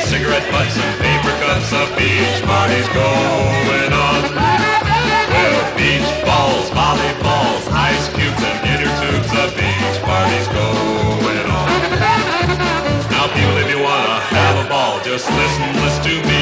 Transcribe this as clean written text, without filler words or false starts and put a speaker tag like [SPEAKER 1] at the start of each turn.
[SPEAKER 1] cigarette butts and paper cups, a beach party's going on. Well, beach balls, volleyballs, ice cubes and inner tubes, a beach party's going on. Now people, if you wanna have a ball, just listen to me.